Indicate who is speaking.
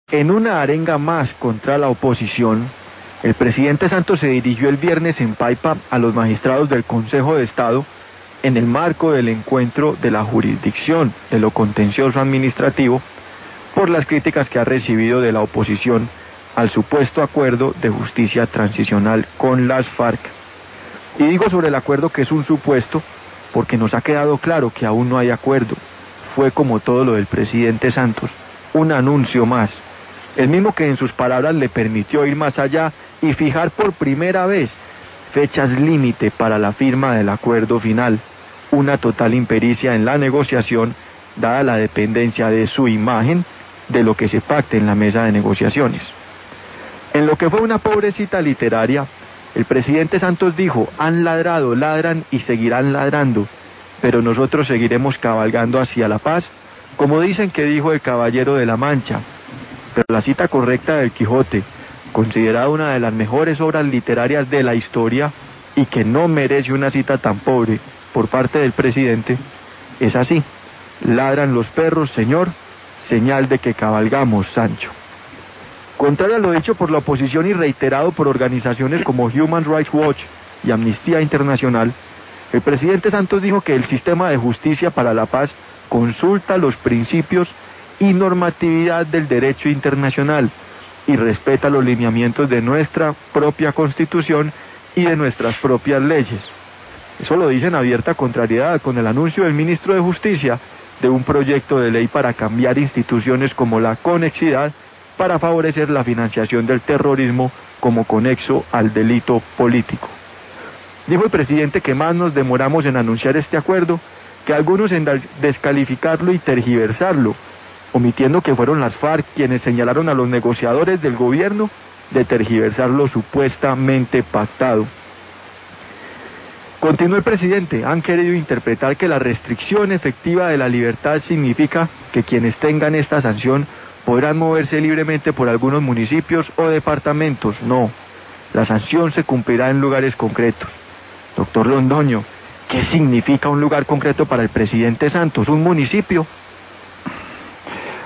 Speaker 1: En una arenga más contra la oposición, el presidente Santos se dirigió el viernes en Paipa a los magistrados del Consejo de Estado en el marco del encuentro de la jurisdicción de lo contencioso administrativo por las críticas que ha recibido de la oposición al supuesto acuerdo de justicia transicional con las FARC. Y digo sobre el acuerdo que es un supuesto porque nos ha quedado claro que aún no hay acuerdo. Fue, como todo lo del presidente Santos, un anuncio más. El mismo que en sus palabras le permitió ir más allá y fijar por primera vez fechas límite para la firma del acuerdo final. Una total impericia en la negociación, dada la dependencia de su imagen de lo que se pacte en la mesa de negociaciones. En lo que fue una pobre cita literaria, el presidente Santos dijo: han ladrado, ladran y seguirán ladrando, pero nosotros seguiremos cabalgando hacia la paz, como dicen que dijo el Caballero de la Mancha. Pero la cita correcta del Quijote, considerada una de las mejores obras literarias de la historia y que no merece una cita tan pobre por parte del presidente, es así: ladran los perros, señor, señal de que cabalgamos, Sancho. Contrario a lo dicho por la oposición y reiterado por organizaciones como Human Rights Watch y Amnistía Internacional, el presidente Santos dijo que el sistema de justicia para la paz consulta los principios y normatividad del derecho internacional y respeta los lineamientos de nuestra propia Constitución y de nuestras propias leyes. Eso lo dice en abierta contrariedad con el anuncio del ministro de Justicia de un proyecto de ley para cambiar instituciones como la Conexidad para favorecer la financiación del terrorismo como conexo al delito político. Dijo el presidente que más nos demoramos en anunciar este acuerdo que algunos en descalificarlo y tergiversarlo, omitiendo que fueron las FARC quienes señalaron a los negociadores del gobierno de tergiversar lo supuestamente pactado. Continuó el presidente: han querido interpretar que la restricción efectiva de la libertad significa que quienes tengan esta sanción podrán moverse libremente por algunos municipios o departamentos. No, la sanción se cumplirá en lugares concretos. Doctor Londoño, ¿qué significa un lugar concreto para el presidente Santos? ¿Un municipio?